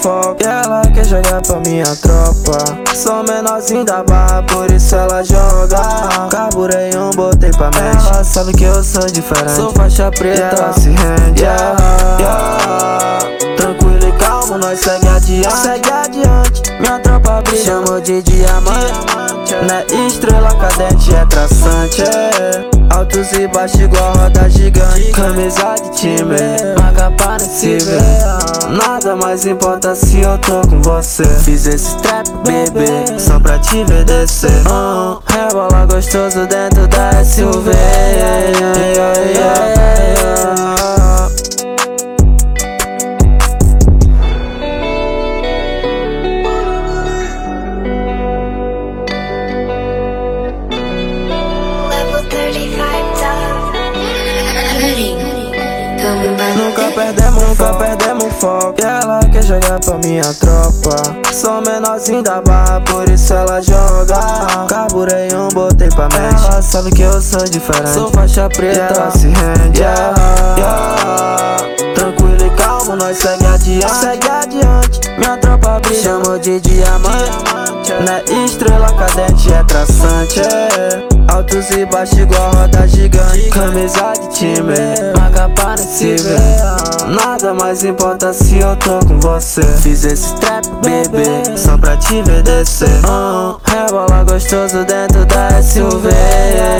foco e ela quer jogar pra minha tropa. Sou menorzinho da barra, por isso ela joga. Carburei botei pra mente. Ela sabe que eu sou diferente, sou faixa preta e ela se rende. Tranquilo e calmo, nós segue adiante. Segue adiante, minha tropa brilha, chamou de diamante. Né estrela cadente, é traçante, altos e baixos igual roda gigante. Camisa de time, marca parecível. Nada mais importa se eu tô com você. Fiz esse trap, bebê, só pra te ver descer. Rebola gostoso dentro da SUV. Nunca perdemos foco e ela quer jogar pra minha tropa. Sou menorzinho da barra, por isso ela joga. Carburei botei pra mente. Ela sabe que eu sou diferente, sou faixa preta e ela se rende. Tranquilo e calmo, nós segue adiante. Segue adiante, minha tropa brilha, chamou de diamante. Né estrela cadente, é traçante, altos e baixos igual roda gigante. Camisa de time, marca parecível. Nada mais importa se eu tô com você. Fiz esse trap, bebê, só pra te ver descer. Rebola gostoso dentro da SUV.